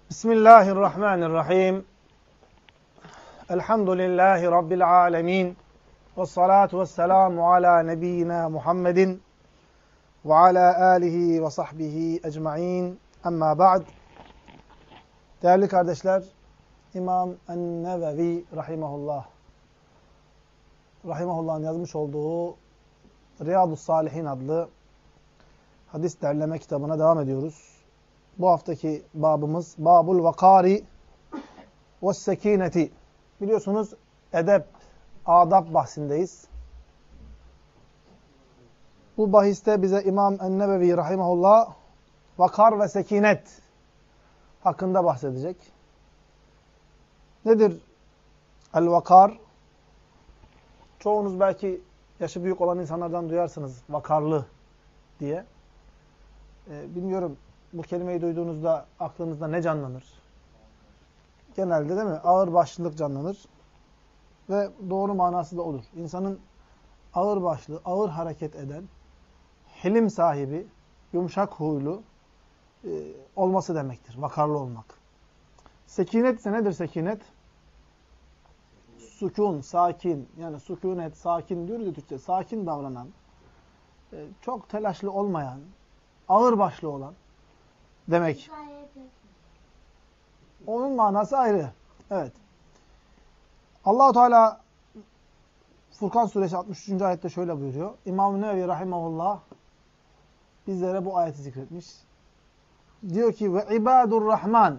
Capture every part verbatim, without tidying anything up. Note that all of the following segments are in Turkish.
Bismillahirrahmanirrahim. Elhamdülillahi Rabbil alemin. Vessalatu vesselamu ala nebiyyina Muhammedin ve ala alihi ve sahbihi ecma'in. Amma ba'd. Değerli kardeşler, İmam en-Nevevi rahimahullah, rahimahullah'ın yazmış olduğu Riyadus-Salihin adlı hadis derleme kitabına devam ediyoruz. Bu haftaki babımız Babul Vakari ve Sekineti. Biliyorsunuz edep, adab bahsindeyiz. Bu bahiste bize İmam en-Nevevi rahimahullah vakar ve sekinet hakkında bahsedecek. Nedir el-vakar? Çoğunuz belki yaşı büyük olan insanlardan duyarsınız vakarlı diye. Ee, bilmiyorum. Bu kelimeyi duyduğunuzda aklınızda ne canlanır? Genelde değil mi? Ağırbaşlılık canlanır. Ve doğru manası da olur. İnsanın ağırbaşlı, ağır hareket eden, hilim sahibi, yumuşak huylu e, olması demektir. Vakarlı olmak. Sekinet ise nedir sekinet? Sükun, sakin. Yani sükunet, sakin diyoruz ya Türkçe. Sakin davranan, e, çok telaşlı olmayan, ağırbaşlı olan demek. Onun manası ayrı. Evet. Allah-u Teala Furkan suresi altmış üçüncü ayette şöyle buyuruyor. İmam-ı Nevevi rahimahullah bizlere bu ayeti zikretmiş. Diyor ki ve ibadur rahman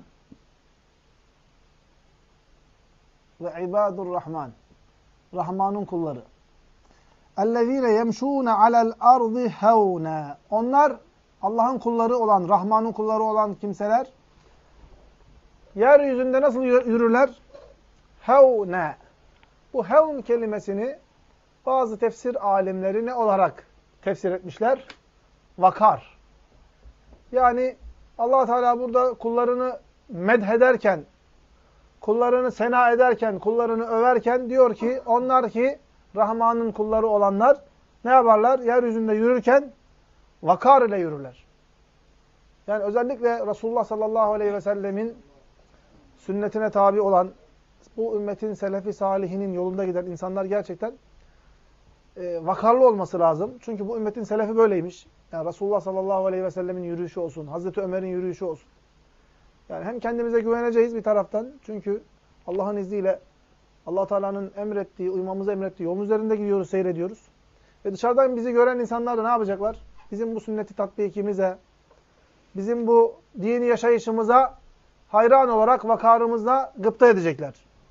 ve ibadur rahman Rahman'ın kulları. Ellezîne yemşûne alel ardı hevnâ. Onlar Allah'ın kulları olan, Rahman'ın kulları olan kimseler yeryüzünde nasıl yürürler? Hevne. Bu hevn kelimesini bazı tefsir alimleri ne olarak tefsir etmişler? Vakar. Yani Allah Teala burada kullarını medheder, kullarını sena ederken, kullarını överken diyor ki onlar ki Rahman'ın kulları olanlar ne yaparlar? Yeryüzünde yürürken vakar ile yürürler. Yani özellikle Resulullah sallallahu aleyhi ve sellemin sünnetine tabi olan, bu ümmetin selefi salihinin yolunda giden insanlar gerçekten e, vakarlı olması lazım. Çünkü bu ümmetin selefi böyleymiş. Yani Resulullah sallallahu aleyhi ve sellemin yürüyüşü olsun, Hazreti Ömer'in yürüyüşü olsun. Yani hem kendimize güveneceğiz bir taraftan. Çünkü Allah'ın izniyle Allah Teala'nın emrettiği, uymamızı emrettiği yolun üzerinde gidiyoruz, seyrediyoruz. Ve dışarıdan bizi gören insanlar da ne yapacaklar? Bizim bu sünneti tatbikimize, bizim bu dini yaşayışımıza hayran olarak vakarımızla gıpta edecekler.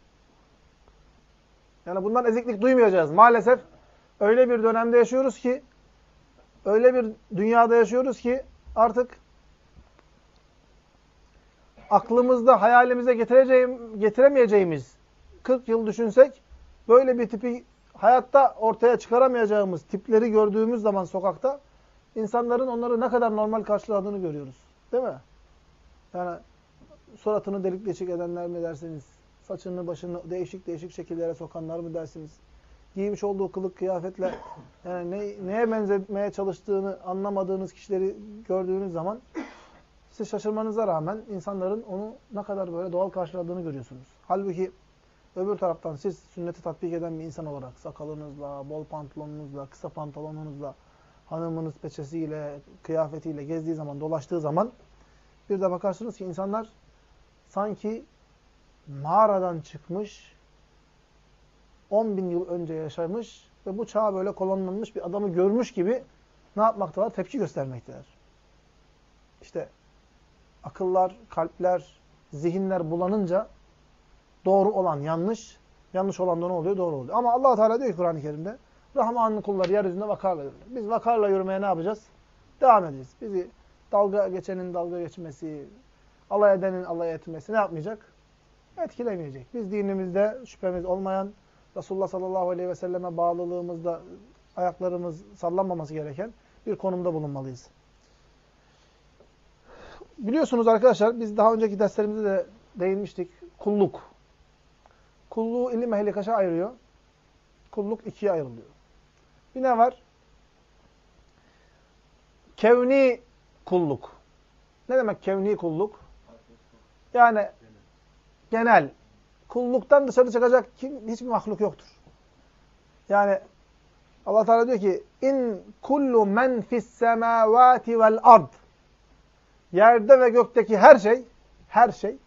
Yani bundan eziklik duymayacağız. Maalesef öyle bir dönemde yaşıyoruz ki, öyle bir dünyada yaşıyoruz ki artık aklımızda, hayalimize getireceğim, getiremeyeceğimiz kırk yıl düşünsek, böyle bir tipi hayatta ortaya çıkaramayacağımız tipleri gördüğümüz zaman sokakta, İnsanların onları ne kadar normal karşıladığını görüyoruz. Değil mi? Yani suratını delik deşik edenler mi dersiniz? Saçını başını değişik değişik şekillere sokanlar mı dersiniz? Giymiş olduğu kılık kıyafetle yani ne, neye benzetmeye çalıştığını anlamadığınız kişileri gördüğünüz zaman siz şaşırmanıza rağmen insanların onu ne kadar böyle doğal karşıladığını görüyorsunuz. Halbuki öbür taraftan siz sünneti tatbik eden bir insan olarak sakalınızla, bol pantolonunuzla, kısa pantolonunuzla, hanımınız peçesiyle, kıyafetiyle gezdiği zaman, dolaştığı zaman bir de bakarsınız ki insanlar sanki mağaradan çıkmış, on bin yıl önce yaşamış ve bu çağa böyle kolonlanmış bir adamı görmüş gibi ne yapmaktalar? Tepki göstermekteler. İşte akıllar, kalpler, zihinler bulanınca doğru olan yanlış, yanlış olan da ne oluyor? Doğru oluyor. Ama Allah Teala diyor ki Kur'an-ı Kerim'de Rahman'ın kulları yeryüzünde vakarla yürürler. Biz vakarla yürümeye ne yapacağız? Devam edeceğiz. Bizi dalga geçenin dalga geçmesi, alay edenin alay etmesi ne yapmayacak? Etkilemeyecek. Biz dinimizde şüphemiz olmayan, Resulullah sallallahu aleyhi ve selleme bağlılığımızda ayaklarımız sallanmaması gereken bir konumda bulunmalıyız. Biliyorsunuz arkadaşlar, biz daha önceki derslerimizde de değinmiştik. Kulluk. Kulluğu ilim ehli kaça ayırıyor? Kulluk ikiye ayrılıyor. Bir ne var? Kevni kulluk. Ne demek kevni kulluk? Yani genel. Kulluktan dışarı çıkacak kim, hiçbir mahluk yoktur. Yani Allah Teala diyor ki in kullu men fis semavati vel ard. Yerde ve gökteki her şey, her şey,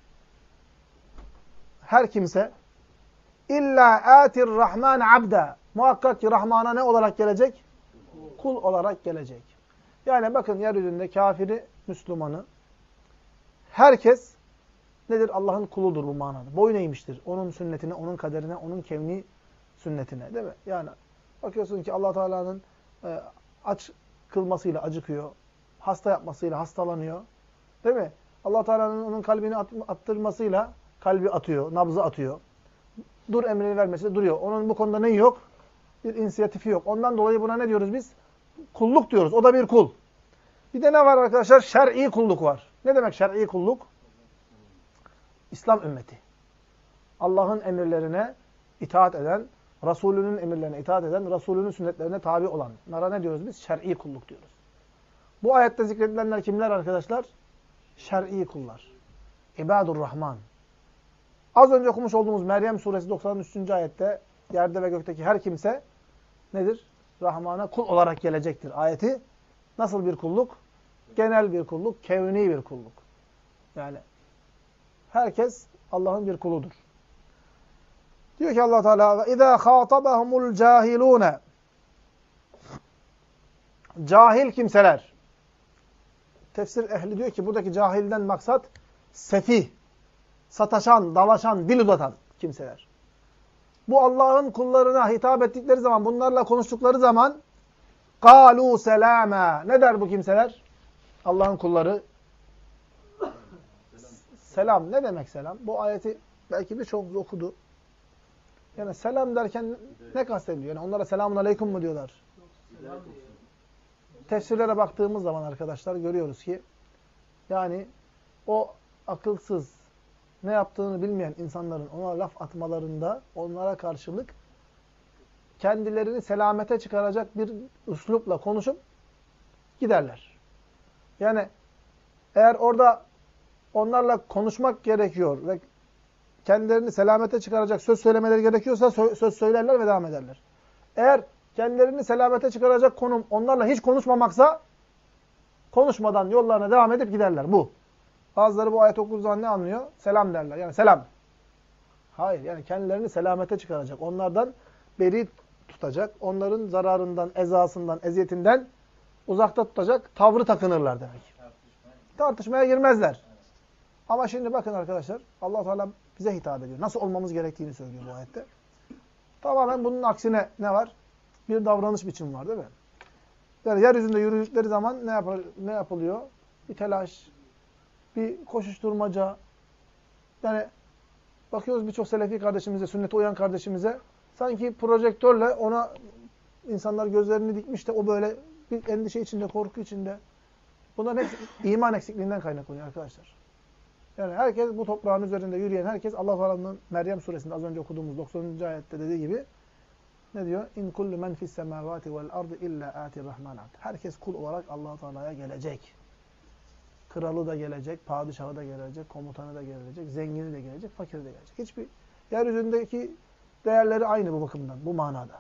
her kimse illa atir rahman abda. Muhakkak ki Rahman'a ne olarak gelecek? Kul olarak gelecek. Yani bakın yeryüzünde kafiri, Müslümanı herkes nedir? Allah'ın kuludur bu manada. Boyun eğmiştir. Onun sünnetine, onun kaderine, onun kevni sünnetine. Değil mi? Yani bakıyorsun ki Allah Teala'nın e, aç kılmasıyla acıkıyor. Hasta yapmasıyla hastalanıyor. Değil mi? Allah Teala'nın onun kalbini at, attırmasıyla kalbi atıyor, nabzı atıyor. Dur emrini vermesiyle duruyor. Onun bu konuda neyi yok? Bir inisiyatifi yok. Ondan dolayı buna ne diyoruz biz? Kulluk diyoruz. O da bir kul. Bir de ne var arkadaşlar? Şer'i kulluk var. Ne demek şer'i kulluk? İslam ümmeti. Allah'ın emirlerine itaat eden, Resulünün emirlerine itaat eden, Resulünün sünnetlerine tabi olanlara ne diyoruz biz? Şer'i kulluk diyoruz. Bu ayette zikredilenler kimler arkadaşlar? Şer'i kullar. İbadur Rahman. Az önce okumuş olduğumuz Meryem suresi doksan üçüncü ayette yerde ve gökteki her kimse nedir? Rahman'a kul olarak gelecektir. Ayeti nasıl bir kulluk? Genel bir kulluk, kevni bir kulluk. Yani herkes Allah'ın bir kuludur. Diyor ki Allah Teala "İzâ khâtabahumul cahilûne" Cahil kimseler. Tefsir ehli diyor ki buradaki cahilden maksat sefih, sataşan, dalaşan, dil uzatan kimseler. Bu Allah'ın kullarına hitap ettikleri zaman, bunlarla konuştukları zaman قَالُوا سَلَامًا Ne der bu kimseler? Allah'ın kulları. Selam. Ne demek selam? Bu ayeti belki birçoğumuz okudu. Yani selam derken ne kastediliyor? Yani onlara selamun aleyküm mü diyorlar? Tefsirlere baktığımız zaman arkadaşlar görüyoruz ki yani o akılsız, ne yaptığını bilmeyen insanların ona laf atmalarında onlara karşılık kendilerini selamete çıkaracak bir üslupla konuşup giderler. Yani eğer orada onlarla konuşmak gerekiyor ve kendilerini selamete çıkaracak söz söylemeleri gerekiyorsa söz söylerler ve devam ederler. Eğer kendilerini selamete çıkaracak konum onlarla hiç konuşmamaksa konuşmadan yollarına devam edip giderler. Bu. Bazıları bu ayet okuduğu zaman ne anlıyor? Selam derler. Yani selam. Hayır. Yani kendilerini selamete çıkaracak. Onlardan beri tutacak. Onların zararından, ezasından, eziyetinden uzakta tutacak. Tavrı takınırlar demek. Tartışmaya, Tartışmaya girmezler. Ama şimdi bakın arkadaşlar. Allah Teala bize hitap ediyor. Nasıl olmamız gerektiğini söylüyor bu ayette. Tamamen bunun aksine ne var? Bir davranış biçimi var değil mi? Yani yeryüzünde yürüdükleri zaman ne, yapar, ne yapılıyor? Bir telaş, bir koşuşturmaca. Yani bakıyoruz birçok Selefi kardeşimize, sünnete uyan kardeşimize sanki projektörle ona insanlar gözlerini dikmiş de o böyle bir endişe içinde, korku içinde. Bunların hepsi iman eksikliğinden kaynaklanıyor arkadaşlar. Yani herkes bu toprağın üzerinde yürüyen herkes Allah Teala'nın Meryem suresinde az önce okuduğumuz doksanıncı ayette dediği gibi ne diyor? İn kullu men fis semavati vel ardı illa atir rahman abd. Herkes kul olarak Allah Teala'ya gelecek. Kralı da gelecek, padişahı da gelecek, komutanı da gelecek, zengini de gelecek, fakiri de gelecek. Hiçbir yeryüzündeki değerleri aynı bu bakımdan, bu manada.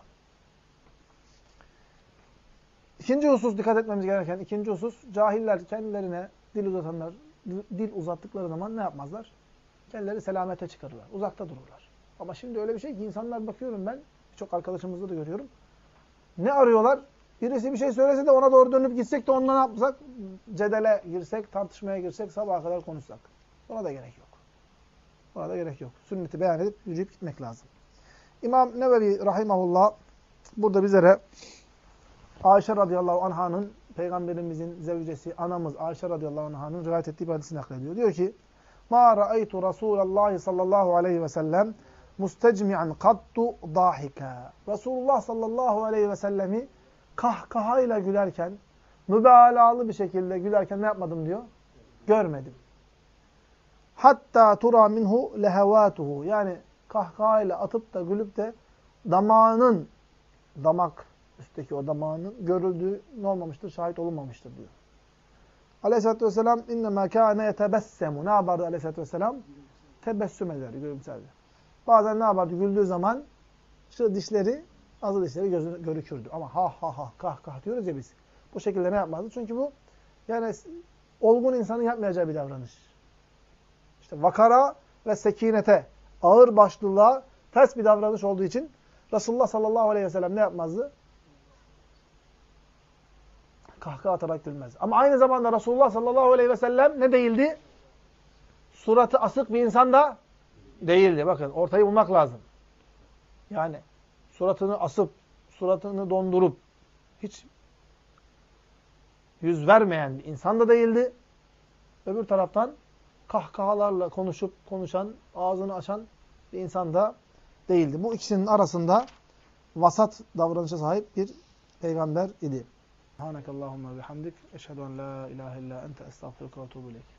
İkinci husus dikkat etmemiz gereken ikinci husus cahiller kendilerine dil uzatanlar dil uzattıkları zaman ne yapmazlar? Kendileri selamete çıkarırlar. Uzakta dururlar. Ama şimdi öyle bir şey ki insanlar bakıyorum ben, birçok arkadaşımızda da görüyorum. Ne arıyorlar? Birisi bir şey söylese de ona doğru dönüp gitsek de onunla ne yapsak? Cedele girsek, tartışmaya girsek, sabaha kadar konuşsak. Ona da gerek yok. Ona da gerek yok. Sünneti beyan edip yürüyüp gitmek lazım. İmam Nevevi rahimahullah burada bizlere Ayşe radıyallahu anh'ın Peygamberimizin zevcesi, anamız Ayşe radıyallahu anh'ın rivayet ettiği bir hadisi naklediyor. Diyor ki: "Ma ra'aytu Rasulullah sallallahu aleyhi ve sellem mustecmi'an kattu dahika." Resulullah sallallahu aleyhi ve sellemi kahkahayla gülerken, mübalağalı bir şekilde gülerken ne yapmadım diyor? Görmedim. Hatta tura minhu lehevatuhu. Yani kahkahayla atıp da gülüp de damağının, damak üstteki o damağının görüldüğü ne olmamıştır? Şahit olunmamıştır diyor. Aleyhisselatü vesselam innemâ kâne yetebessemu. Ne yapardı Aleyhisselatü vesselam? Tebessüm ederdi, gülümserdi. Bazen ne yapardı? Güldüğü zaman şu dişleri, azı dişleri gözü, görükürdü. Ama ha ha ha, kah kah diyoruz ya biz. Bu şekilde ne yapmazdı? Çünkü bu yani olgun insanın yapmayacağı bir davranış. İşte vakara ve sekinete, ağır başlılığa ters bir davranış olduğu için Resulullah sallallahu aleyhi ve sellem ne yapmazdı? Kahkaha atarak gülmez. Ama aynı zamanda Resulullah sallallahu aleyhi ve sellem ne değildi? Suratı asık bir insan da değildi. Bakın ortayı bulmak lazım. Yani suratını asıp, suratını dondurup hiç yüz vermeyen bir insan da değildi. Öbür taraftan kahkahalarla konuşup konuşan, ağzını açan bir insan da değildi. Bu ikisinin arasında vasat davranışa sahip bir peygamber idi. Subhanakallahumma bihamdik. Eşhedü en la ilahe illa ente estağfiruke ve etûbü ileyk.